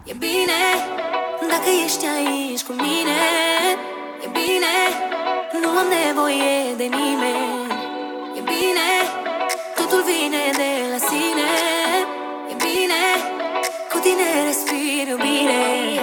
E bine dacă ești aici cu mine. E bine, nu am nevoie de nimeni. E bine, totul vine de la sine. E bine, cu tine respir iubire.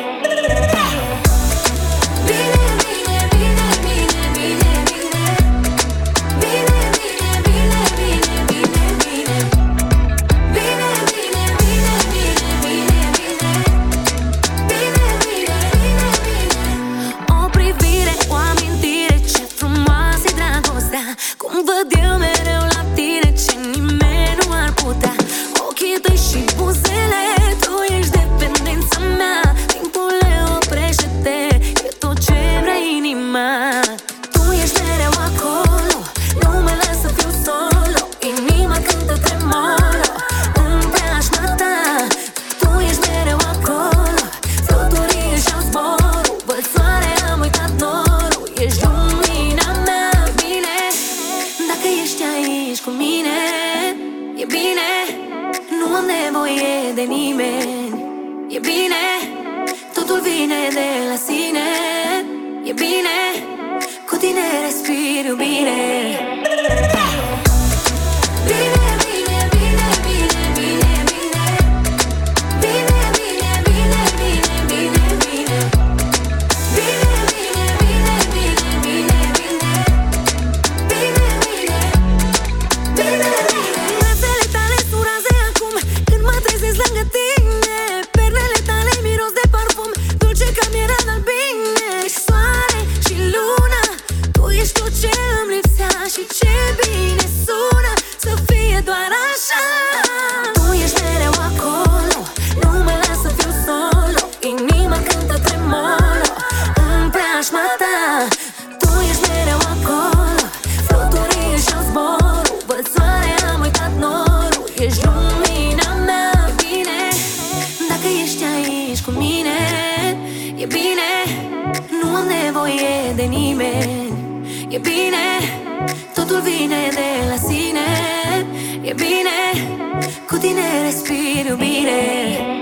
Cum văd eu mereu la tine ce nimeni nu ar putea. Ochii tăi și buzele, tu ești dependența mea. Timpul le oprește-te, e tot ce vrea inima. Tu ești mereu acolo, nu mă las să fiu solo. Inima cântă tremolo în preajma ta. Tu ești mereu acolo, fluturii își-au zborul. Văd soare, am uitat norul, ești lumina mea. Dacă ești aici cu mine, e bine, nu am nevoie de nimeni. E bine, totul vine de la sine. E bine, cu tine respir iubire. Și ce bine sună să fie doar așa. Tu ești mereu acolo, nu mă las să fiu solo. Inima cântă tremolo în preajma ta. Tu ești mereu acolo, fluturii își-au zborul. Văd soare, am uitat norul, ești lumina mea. Bine, dacă ești aici cu mine, e bine, nu am nevoie de nimeni. E bine, totul vine de la sine. E bine, cu tine respir iubire.